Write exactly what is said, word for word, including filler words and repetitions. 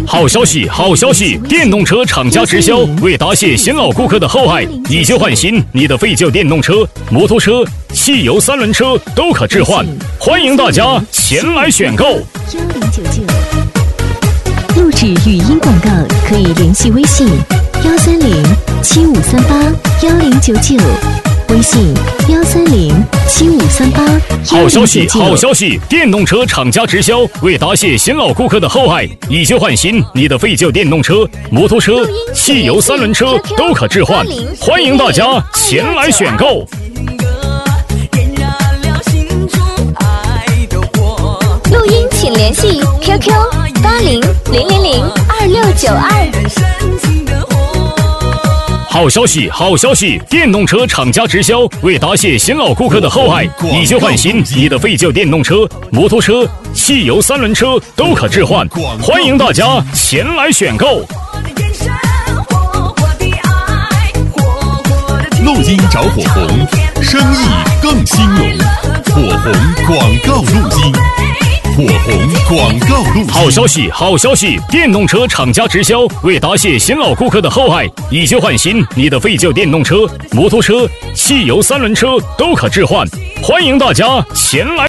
好消息，好消息！电动车厂家直销为答谢新老顾客的厚爱，以旧换新，你的废旧电动车、摩托车、汽油三轮车都可置换，欢迎大家前来选购。 幺零九九，录制语音广告可以联系微信幺三零七五三八幺零九九。微信幺三零七五三八。 好消息，好消息！电动车厂家直销为答谢新老顾客的厚爱，以旧换新，你的废旧电动车、摩托车、汽油三轮车都可置换，欢迎大家前来选购。 录音请联系 Q Q 八零零零零二六九二。 好消息，好消息！电动车厂家直销为答谢新老顾客的厚爱，以旧换新，你的废旧电动车、摩托车、汽油三轮车都可置换，欢迎大家前来选购。 录音找火红，生意更兴隆。火红广告录音。火红广告录。 好消息，好消息！电动车厂家直销为答谢新老顾客的厚爱，以旧换新，你的废旧电动车、摩托车、汽油三轮车都可置换，欢迎大家前来。